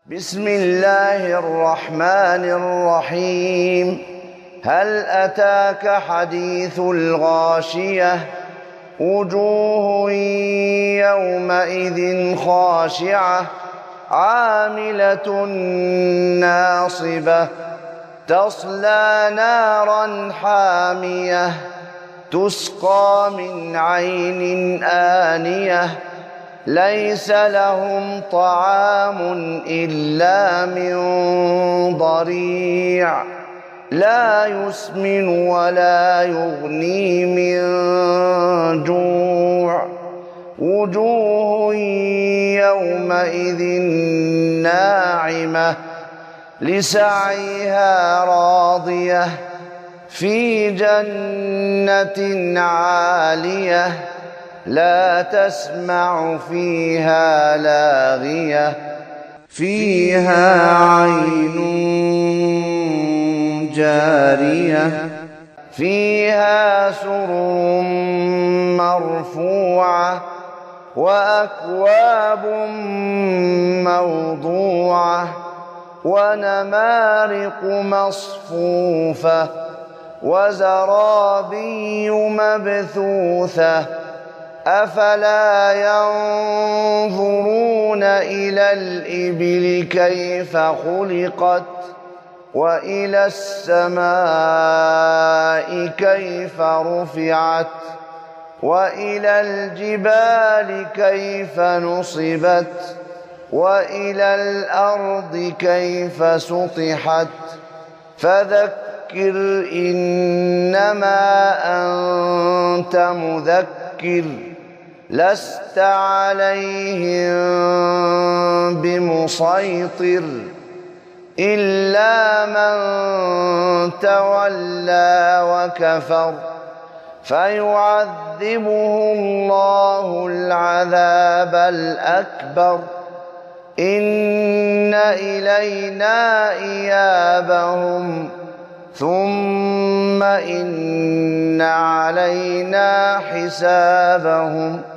بسم الله الرحمن الرحيم. هل أتاك حديث الغاشية؟ وجوه يومئذ خاشعة عاملة ناصبة تصلى نارا حامية تسقى من عين آنية ليس لهم طعام إلا من ضريع لا يسمن ولا يغني من جوع وجوه يومئذ ناعمة لسعيها راضية في جنة عالية لا تسمع فيها لاغية فيها عين جارية فيها سرر مرفوعة وأكواب موضوعة ونمارق مصفوفة وزرابي مبثوثة أفلا ينظرون إلى الإبل كيف خلقت وإلى السماء كيف رفعت وإلى الجبال كيف نصبت وإلى الأرض كيف سطحت فذكر إنما أنت مذكر لست عليهم بمسيطر إلا من تولى وكفر فيعذبه الله العذاب الأكبر إن إلينا إيابهم ثم إن علينا حسابهم